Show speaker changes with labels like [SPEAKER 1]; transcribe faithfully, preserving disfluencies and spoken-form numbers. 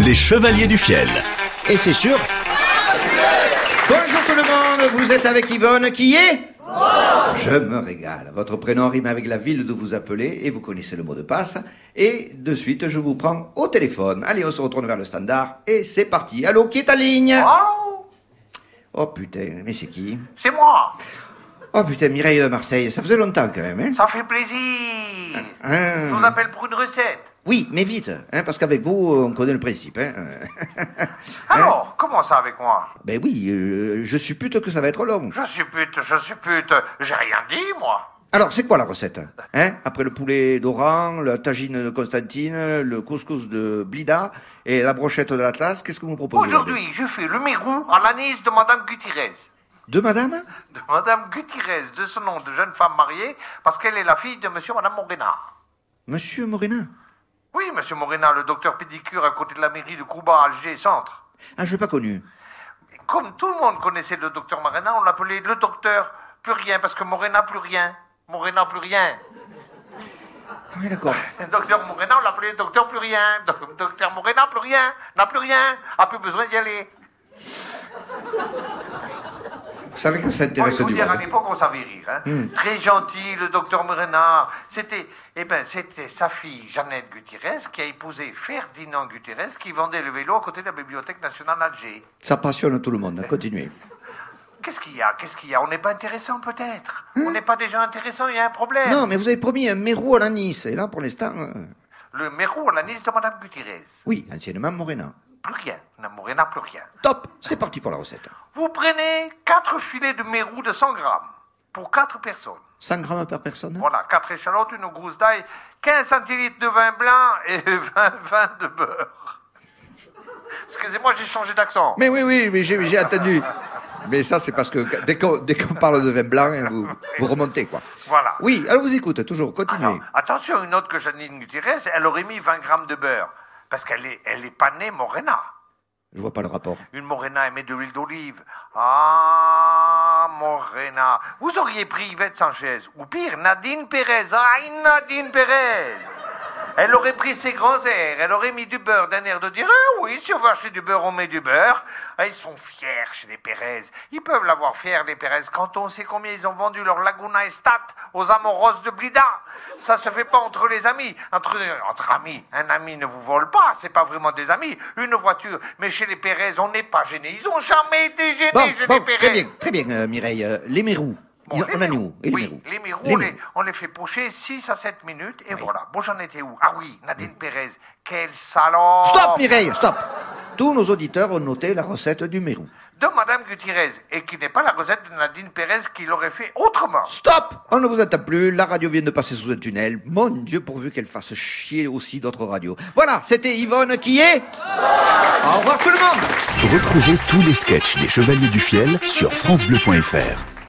[SPEAKER 1] Les Chevaliers du Fiel.
[SPEAKER 2] Et c'est sûr. Bonjour tout le monde, vous êtes avec Yvonne qui est Je me régale. Votre prénom rime avec la ville d'où vous appelez et vous connaissez le mot de passe. Et de suite, je vous prends au téléphone. Allez, on se retourne vers le standard et c'est parti. Allô, qui est en ligne?
[SPEAKER 3] Oh,
[SPEAKER 2] Oh putain, mais c'est qui?
[SPEAKER 3] c'est moi.
[SPEAKER 2] Oh putain, Mireille de Marseille, ça faisait longtemps quand même, hein?
[SPEAKER 3] Ça fait plaisir.
[SPEAKER 2] Ah.
[SPEAKER 3] Je vous appelle pour une recette.
[SPEAKER 2] Oui, mais vite, hein, parce qu'avec vous, on connaît le principe, hein.
[SPEAKER 3] Alors, comment ça avec moi?
[SPEAKER 2] Ben oui, euh, je suppute que ça va être long.
[SPEAKER 3] Je suppute, je suppute. J'ai rien dit, moi.
[SPEAKER 2] Alors, c'est quoi la recette, hein? Après le poulet d'Oran, la tagine de Constantine, le couscous de Blida et la brochette de l'Atlas, qu'est-ce que vous me proposez
[SPEAKER 3] Aujourd'hui, je fais le mérou à l'anis de Madame Gutiérrez.
[SPEAKER 2] De madame?
[SPEAKER 3] De Madame Gutiérrez, de ce nom de jeune femme mariée, parce qu'elle est la fille de Monsieur et Madame Morena.
[SPEAKER 2] Monsieur Morena?
[SPEAKER 3] Oui, Monsieur Morena, le docteur pédicure à côté de la mairie de Cuba, Alger, centre.
[SPEAKER 2] Ah, je l'ai pas connu.
[SPEAKER 3] Comme tout le monde connaissait le docteur Morena, on l'appelait le docteur plus rien, parce que Morena plus rien. Morena plus rien.
[SPEAKER 2] Ah oui, d'accord.
[SPEAKER 3] Le docteur Morena, on l'appelait docteur plus rien. Do- Docteur Morena plus rien, n'a plus rien, a plus besoin d'y aller.
[SPEAKER 2] Vous savez que ça
[SPEAKER 3] Bon, il
[SPEAKER 2] intéresse
[SPEAKER 3] faut
[SPEAKER 2] du
[SPEAKER 3] dire, à
[SPEAKER 2] monde.
[SPEAKER 3] l'époque, on savait rire. Hein.
[SPEAKER 2] Hmm.
[SPEAKER 3] Très gentil, le docteur Morena. C'était, eh ben, c'était sa fille, Jeannette Gutiérrez, qui a épousé Ferdinand Gutiérrez, qui vendait le vélo à côté de la Bibliothèque nationale d'Alger.
[SPEAKER 2] Ça passionne tout le monde. Continuez.
[SPEAKER 3] Qu'est-ce qu'il y a? Qu'est-ce qu'il y a? On n'est pas intéressant, peut-être. On n'est pas déjà intéressant, il y a un problème.
[SPEAKER 2] Non, mais vous avez promis un mérou à l'anis. Et là, pour l'instant, euh,
[SPEAKER 3] Le mérou à l'anis de Madame Gutiérrez.
[SPEAKER 2] oui, anciennement Morena.
[SPEAKER 3] Plus rien. La Morena, plus rien.
[SPEAKER 2] Top, c'est parti pour la recette.
[SPEAKER 3] Vous prenez quatre filets de mérou de cent grammes pour quatre personnes.
[SPEAKER 2] cent grammes par personne?
[SPEAKER 3] Voilà, quatre échalotes, une gousse d'ail, quinze centilitres de vin blanc et vingt, vingt de beurre. Excusez-moi, j'ai changé d'accent.
[SPEAKER 2] Mais oui, oui, mais j'ai j'ai entendu. Mais ça, c'est parce que dès qu'on dès qu'on parle de vin blanc, hein, vous, vous remontez, quoi.
[SPEAKER 3] Voilà.
[SPEAKER 2] Oui, alors vous écoute, toujours, continuez.
[SPEAKER 3] Alors, attention, une autre que Janine Gutiérrez, elle aurait mis vingt grammes de beurre. Parce qu'elle est, elle est pas née Morena.
[SPEAKER 2] Je vois pas le rapport.
[SPEAKER 3] Une Morena, elle met de l'huile d'olive. Ah, Morena. Vous auriez pris Yvette Sanchez. Ou pire, Nadine Pérez. Ah, Nadine Pérez. Elle aurait pris ses grands airs. Elle aurait mis du beurre d'un air de dire eh oui, si on va acheter du beurre, on met du beurre. Ah, ils sont fiers chez les Pérez. Ils peuvent l'avoir fiers, les Pérez, quand on sait combien ils ont vendu leur Laguna Estat aux amoureuses de Blida. Ça se fait pas entre les amis. Entre, entre amis. Un ami ne vous vole pas. C'est pas vraiment des amis. Une voiture. Mais chez les Pérez, on n'est pas gênés. Ils ont jamais été gênés
[SPEAKER 2] Bon,
[SPEAKER 3] chez
[SPEAKER 2] bon,
[SPEAKER 3] les Pérez.
[SPEAKER 2] très bien, très bien, euh, Mireille. Euh, les mérous.
[SPEAKER 3] Bon,
[SPEAKER 2] Ils-
[SPEAKER 3] les
[SPEAKER 2] on en est
[SPEAKER 3] mérous.
[SPEAKER 2] où? Et les
[SPEAKER 3] Oui,
[SPEAKER 2] mérous
[SPEAKER 3] les mérous,
[SPEAKER 2] Les
[SPEAKER 3] on, les,
[SPEAKER 2] mérous.
[SPEAKER 3] on les fait pocher six à sept minutes et voilà. Bon, j'en étais où? Ah oui, Nadine Pérez. Quel salon!
[SPEAKER 2] Stop, Mireille, stop. Tous nos auditeurs ont noté la recette du mérou.
[SPEAKER 3] De Madame Gutiérrez, et qui n'est pas la recette de Nadine Pérez qui l'aurait fait autrement.
[SPEAKER 2] Stop! On ne vous entend plus, la radio vient de passer sous un tunnel. Mon Dieu, pourvu qu'elle fasse chier aussi d'autres radios. Voilà, c'était Yvonne qui est... Au revoir tout le monde!
[SPEAKER 1] Retrouvez tous les sketchs des Chevaliers du Fiel sur francebleu point fr.